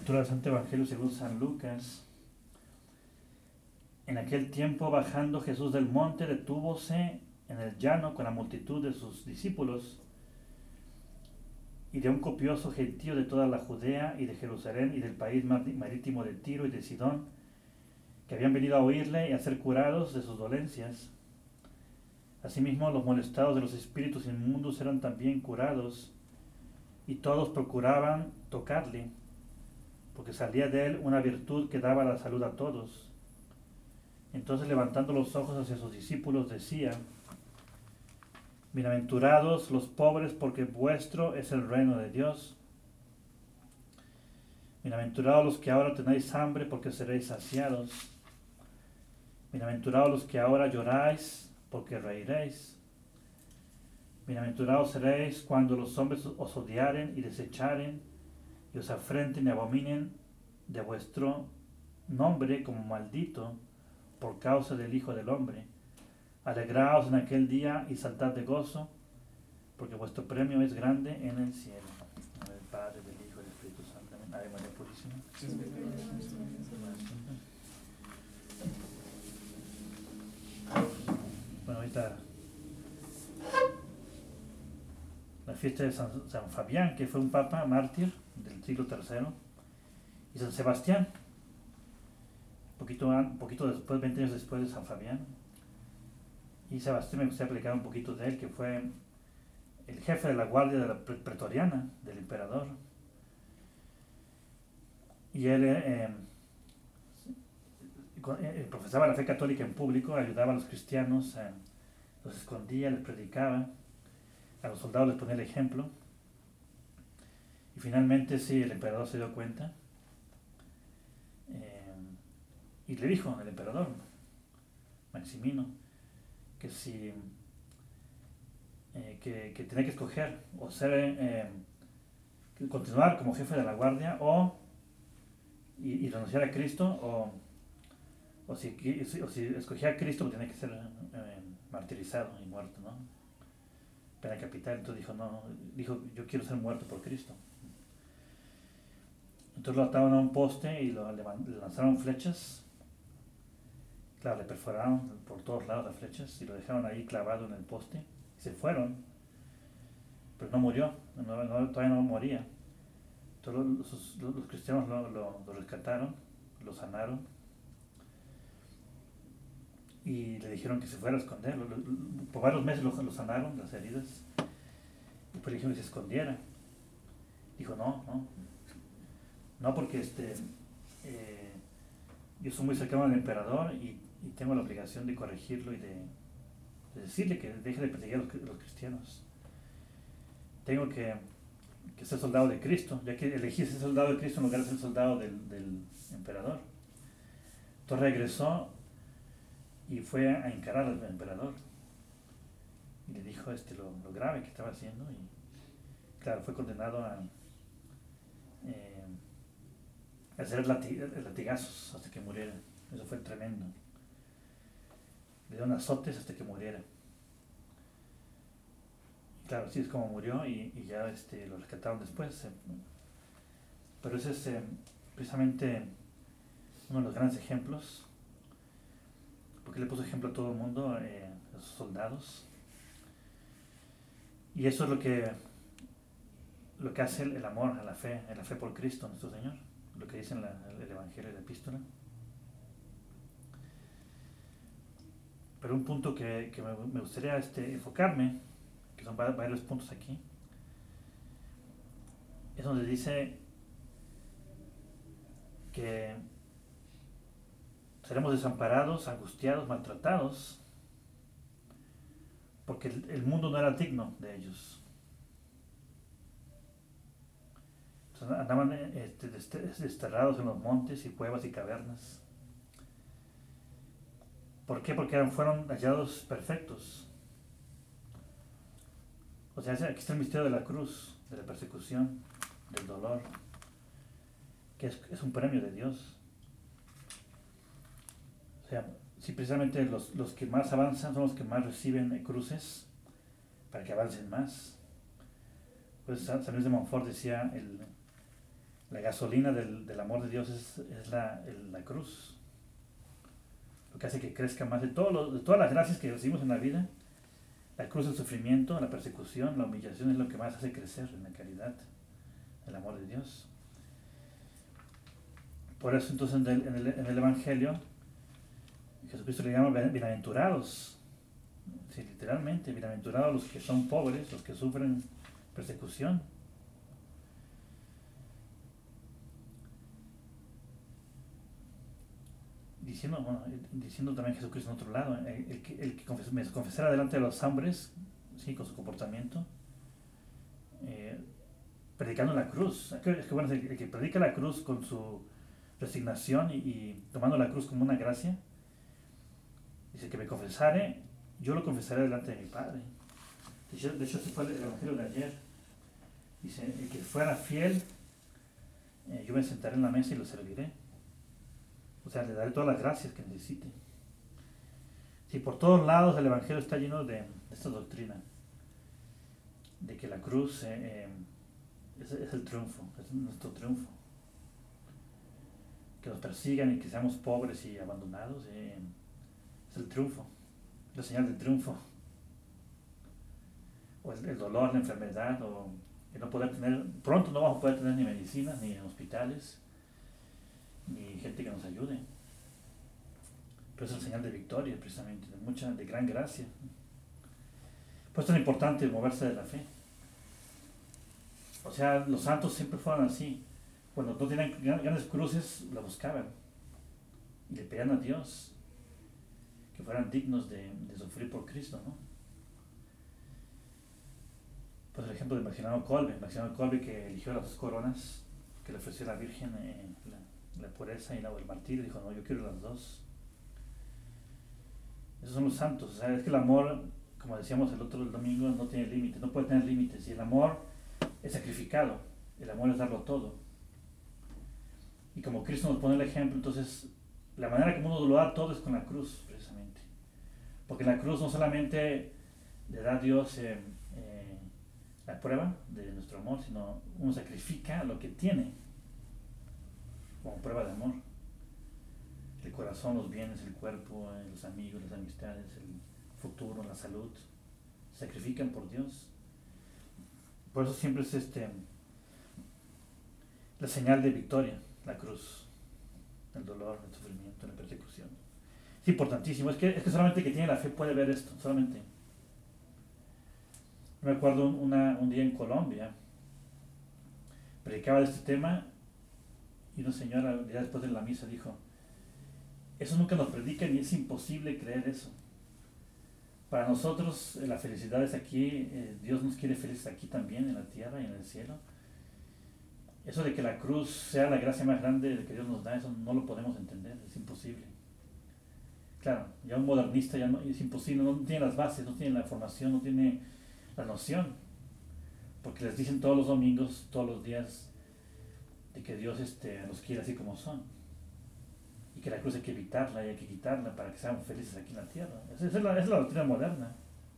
Lectura del Santo Evangelio según San Lucas. En aquel tiempo, bajando Jesús del monte, detúvose en el llano con la multitud de sus discípulos y de un copioso gentío de toda la Judea y de Jerusalén y del país marítimo de Tiro y de Sidón, que habían venido a oírle y a ser curados de sus dolencias. Asimismo, los molestados de los espíritus inmundos eran también curados, y todos procuraban tocarle, porque salía de él una virtud que daba la salud a todos. Entonces, levantando los ojos hacia sus discípulos, decía: Bienaventurados los pobres, porque vuestro es el reino de Dios. Bienaventurados los que ahora tenéis hambre, porque seréis saciados. Bienaventurados los que ahora lloráis, porque reiréis. Bienaventurados seréis cuando los hombres os odiaren y desecharen, y os afrenten y abominen de vuestro nombre como maldito, por causa del Hijo del Hombre. Alegraos en aquel día y saltad de gozo, porque vuestro premio es grande en el cielo. En nombre del Padre, del Hijo y del Espíritu Santo. Amén. Ave María Purísima. Bueno, ahorita la fiesta de San Fabián, que fue un papa mártir del siglo III, y San Sebastián, poquito después, 20 años después de San Fabián. Y Sebastián, me gustaría explicar un poquito de él, que fue el jefe de la guardia de la pretoriana del emperador. Y él profesaba la fe católica en público, ayudaba a los cristianos, los escondía, les predicaba, a los soldados les ponía el ejemplo. Y finalmente sí, el emperador se dio cuenta, y le dijo al emperador Maximino que si que tenía que escoger o ser continuar como jefe de la guardia y renunciar a Cristo, o si escogía a Cristo, tenía que ser martirizado y muerto, ¿no? Pena capital. Entonces dijo, yo quiero ser muerto por Cristo. Entonces lo ataron a un poste y le lanzaron flechas. Claro, le perforaron por todos lados las flechas y lo dejaron ahí clavado en el poste. Y se fueron, pero no murió, todavía no moría. Entonces los cristianos lo rescataron, lo sanaron y le dijeron que se fuera a esconder. Por varios meses lo sanaron, las heridas, y pues le dijeron que se escondiera. Dijo, no, porque yo soy muy cercano al emperador y tengo la obligación de corregirlo y de decirle que deje de perseguir a los cristianos. Tengo que ser soldado de Cristo, ya que elegí ser soldado de Cristo en lugar de ser soldado del emperador. Entonces regresó y fue a encarar al emperador y le dijo lo grave que estaba haciendo, y claro, fue condenado a hacer latigazos hasta que muriera. Eso fue tremendo. Le dieron azotes hasta que muriera. Y claro, así es como murió, y ya lo rescataron después. Pero ese es precisamente uno de los grandes ejemplos, porque le puso ejemplo a todo el mundo, a sus soldados. Y eso es lo que hace el amor a la fe por Cristo nuestro Señor, lo que dice en el Evangelio y la Epístola. Pero un punto que me gustaría enfocarme, que son varios puntos aquí, es donde dice que seremos desamparados, angustiados, maltratados, porque el mundo no era digno de ellos. Entonces andaban desterrados en los montes y cuevas y cavernas. ¿Por qué? Porque fueron hallados perfectos. O sea, aquí está el misterio de la cruz, de la persecución, del dolor, que es un premio de Dios. O sea, si precisamente los que más avanzan son los que más reciben cruces para que avancen más. Pues San Luis de Montfort decía, La gasolina del amor de Dios es la cruz. Lo que hace que crezca más de todas las gracias que recibimos en la vida. La cruz, el sufrimiento, la persecución, la humillación es lo que más hace crecer en la caridad, el amor de Dios. Por eso entonces en el Evangelio Jesucristo le llama bienaventurados. Sí, literalmente, bienaventurados los que son pobres, los que sufren persecución. Diciendo también Jesucristo en otro lado, el que me confesara delante de los hombres, sí, con su comportamiento, predicando la cruz. Es que bueno, el que predica la cruz con su resignación y tomando la cruz como una gracia, dice que me confesare, yo lo confesaré delante de mi Padre. De hecho ese fue el Evangelio de ayer. Dice, el que fuera fiel, yo me sentaré en la mesa y lo serviré. O sea, le daré todas las gracias que necesite. Sí, por todos lados el Evangelio está lleno de esta doctrina, de que la cruz es el triunfo, es nuestro triunfo. Que nos persigan y que seamos pobres y abandonados, es el triunfo, la señal del triunfo. O el dolor, la enfermedad, o el no poder tener, pronto no vamos a poder tener ni medicinas, ni hospitales, ni gente que nos ayude. Pero es el señal de victoria, precisamente, de gran gracia. Pues es tan importante moverse de la fe. O sea, los santos siempre fueron así. Cuando no tenían grandes cruces, la buscaban. Y le pedían a Dios que fueran dignos de sufrir por Cristo, ¿no? Pues el ejemplo de Maximiliano Kolbe, que eligió las 2 coronas que le ofreció la Virgen, la pureza y el martirio, dijo, no, yo quiero las 2. Esos son los santos. O sea, es que el amor, como decíamos el otro domingo, no tiene límites, no puede tener límites. Y el amor es sacrificado, el amor es darlo todo. Y como Cristo nos pone el ejemplo, entonces la manera como uno lo da todo es con la cruz, precisamente. Porque la cruz no solamente le da a Dios la prueba de nuestro amor, sino uno sacrifica lo que tiene como prueba de amor. El corazón, los bienes, el cuerpo, los amigos, las amistades, el futuro, la salud, se sacrifican por Dios. Por eso siempre es la señal de victoria, la cruz, el dolor, el sufrimiento, la persecución. Es importantísimo, es que solamente el que tiene la fe puede ver esto, solamente. Me acuerdo un día en Colombia, predicaba de este tema y una señora ya después de la misa dijo, eso nunca nos predican y es imposible creer eso. Para nosotros la felicidad es aquí, Dios nos quiere felices aquí también, en la tierra y en el cielo. Eso de que la cruz sea la gracia más grande que Dios nos da, eso no lo podemos entender, es imposible. Claro, ya un modernista ya no, es imposible, no tiene las bases, no tiene la formación, no tiene la noción, porque les dicen todos los domingos, todos los días, de que Dios los quiere así como son, y que la cruz hay que evitarla y hay que quitarla para que seamos felices aquí en la tierra. Esa es la doctrina moderna.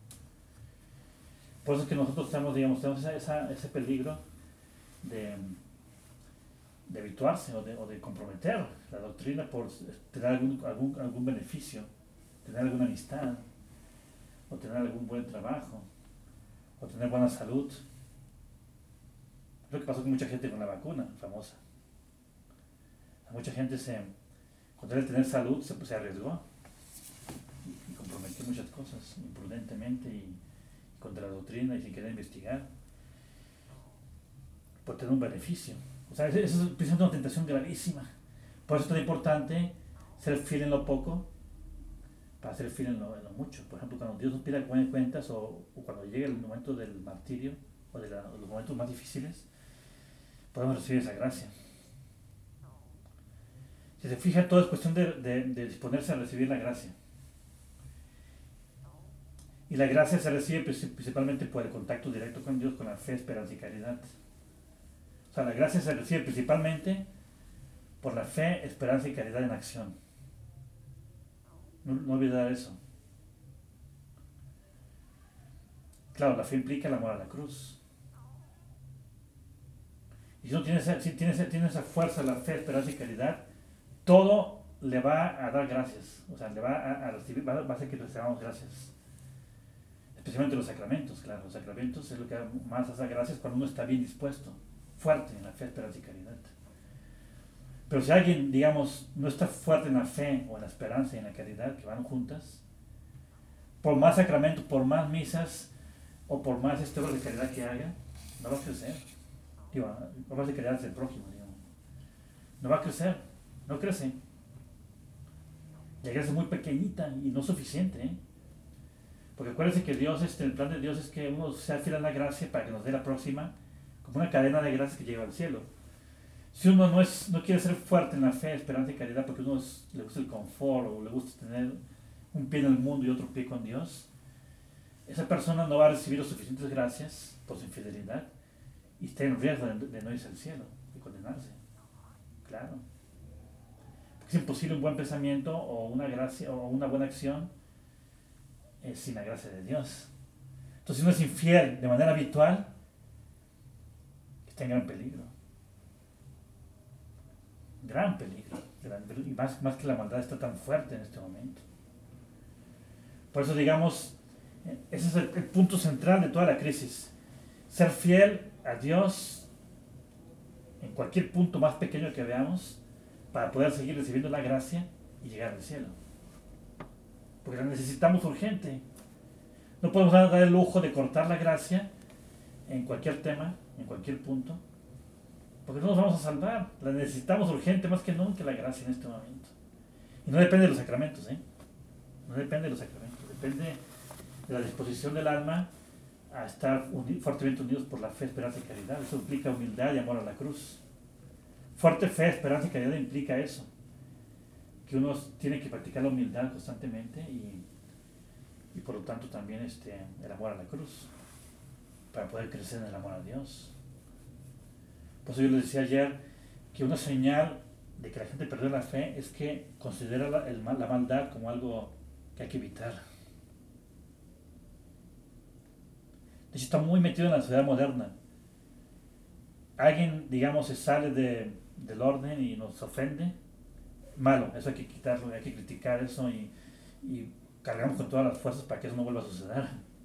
Por eso es que nosotros tenemos ese peligro de habituarse o de comprometer la doctrina por tener algún beneficio, tener alguna amistad, o tener algún buen trabajo, o tener buena salud. Es lo que pasó con mucha gente con la vacuna famosa. Mucha gente con tal de tener salud se arriesgó y comprometió muchas cosas imprudentemente y contra la doctrina y sin querer investigar por tener un beneficio. O sea, eso es precisamente una tentación gravísima. Por eso es tan importante ser fiel en lo poco para ser fiel en lo mucho. Por ejemplo, cuando Dios nos pida cuentas o cuando llegue el momento del martirio o de los momentos más difíciles, podemos recibir esa gracia. Si se fija, todo es cuestión de disponerse a recibir la gracia. Y la gracia se recibe principalmente por el contacto directo con Dios, con la fe, esperanza y caridad. O sea, la gracia se recibe principalmente por la fe, esperanza y caridad en acción. No olvidar eso. Claro, la fe implica el amor a la cruz. Y si no tiene tiene esa fuerza, la fe, esperanza y caridad, todo le va a dar gracias. O sea, le va a recibir, va a hacer que recibamos gracias. Especialmente los sacramentos, claro. Los sacramentos es lo que más hace gracias cuando uno está bien dispuesto, fuerte en la fe, esperanza y caridad. Pero si alguien, digamos, no está fuerte en la fe o en la esperanza y en la caridad, que van juntas, por más sacramentos, por más misas o por más obras de caridad que haga, no va a crecer. Digo, obras de caridad hacia el prójimo, digamos. No va a crecer, no crece. La gracia es muy pequeñita y no suficiente, ¿eh? Porque acuérdense que Dios, el plan de Dios es que uno sea fiel a la gracia para que nos dé la próxima, como una cadena de gracias que llega al cielo. Si uno no quiere ser fuerte en la fe, esperanza y caridad porque uno le gusta el confort o le gusta tener un pie en el mundo y otro pie con Dios, esa persona no va a recibir las suficientes gracias por su infidelidad y está en riesgo de no irse al cielo, de condenarse. Claro. Porque es imposible un buen pensamiento o una gracia o una buena acción sin la gracia de Dios. Entonces, si uno es infiel de manera habitual, está en gran peligro. Gran peligro. Y más que la maldad está tan fuerte en este momento. Por eso, digamos, ese es el punto central de toda la crisis. Ser fiel a Dios en cualquier punto más pequeño que veamos para poder seguir recibiendo la gracia y llegar al cielo. Porque la necesitamos urgente. No podemos dar el lujo de cortar la gracia en cualquier tema, en cualquier punto, porque no nos vamos a salvar. La necesitamos urgente más que nunca la gracia en este momento. Y no depende de los sacramentos, ¿eh? No depende de los sacramentos, depende de la disposición del alma a estar fuertemente unidos por la fe, esperanza y caridad. Eso implica humildad y amor a la cruz. Fuerte fe, esperanza y caridad implica eso, que uno tiene que practicar la humildad constantemente y por lo tanto también el amor a la cruz, para poder crecer en el amor a Dios. Por eso yo les decía ayer que una señal de que la gente perdió la fe es que considera la maldad como algo que hay que evitar. De hecho, está muy metido en la sociedad moderna. Alguien, digamos, se sale del orden y nos ofende, malo, eso hay que quitarlo, hay que criticar eso y cargamos con todas las fuerzas para que eso no vuelva a suceder.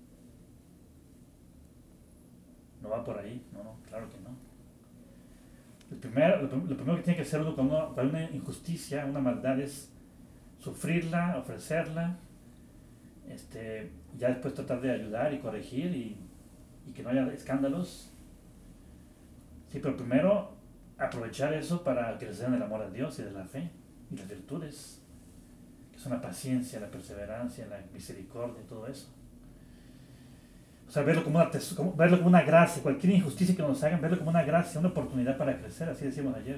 No va por ahí, no, claro que no. Lo primero que tiene que hacer uno cuando hay una injusticia, una maldad, es sufrirla, ofrecerla, ya después tratar de ayudar y corregir y que no haya escándalos. Sí, pero primero aprovechar eso para crecer en el amor a Dios y de la fe y las virtudes, que son la paciencia, la perseverancia, la misericordia, todo eso. O sea, verlo como una gracia, cualquier injusticia que nos hagan, verlo como una gracia, una oportunidad para crecer, así decíamos ayer.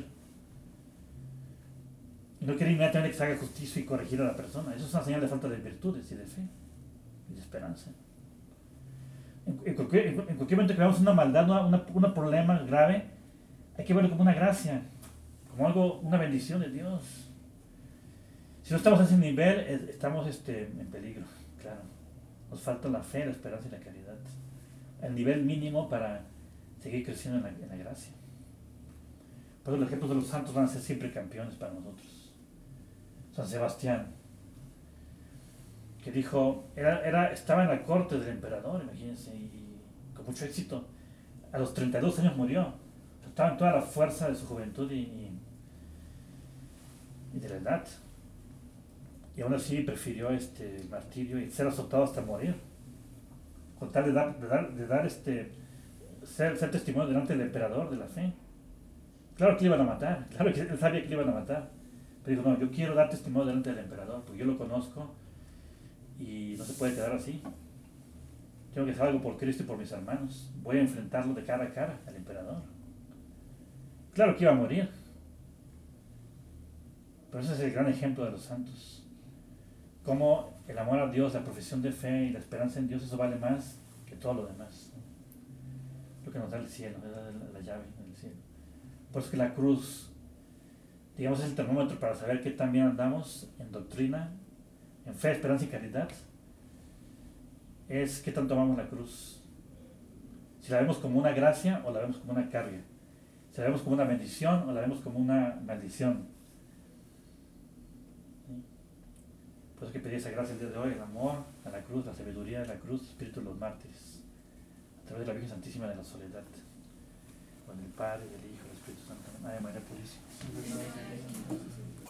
Y no quiere inmediatamente que se haga justicia y corregir a la persona. Eso es una señal de falta de virtudes y de fe y de esperanza. En cualquier momento que veamos una maldad, un problema grave, hay que verlo como una gracia, como una bendición de Dios. Si no estamos a ese nivel, estamos en peligro, claro. Nos falta la fe, la esperanza y la caridad. El nivel mínimo para seguir creciendo en la gracia. Por eso los ejemplos de los santos van a ser siempre campeones para nosotros. San Sebastián, que dijo, estaba en la corte del emperador, imagínense, y con mucho éxito. A los 32 años murió. Estaba en toda la fuerza de su juventud y de la edad. Y aún así prefirió el martirio y ser azotado hasta morir, con tal de ser testimonio delante del emperador de la fe. Claro que le iban a matar, claro que él sabía que le iban a matar, pero dijo, no, yo quiero dar testimonio delante del emperador, porque yo lo conozco y no se puede quedar así. Tengo que hacer algo por Cristo y por mis hermanos. Voy a enfrentarlo de cara a cara al emperador. Claro que iba a morir, pero ese es el gran ejemplo de los santos. Como el amor a Dios, la profesión de fe y la esperanza en Dios, eso vale más que todo lo demás. Lo que nos da el cielo, la llave del cielo. Por eso que la cruz, digamos, es el termómetro para saber qué tan bien andamos en doctrina, en fe, esperanza y caridad. Es qué tanto amamos la cruz. Si la vemos como una gracia o la vemos como una carga. Si la vemos como una bendición o la vemos como una maldición. ¿Sí? Por eso que pedí esa gracia el día de hoy, el amor a la cruz, la sabiduría de la cruz, espíritu de los mártires, a través de la Virgen Santísima de la Soledad, con el Padre, del Hijo, del Espíritu Santo. Ay, María Purísima.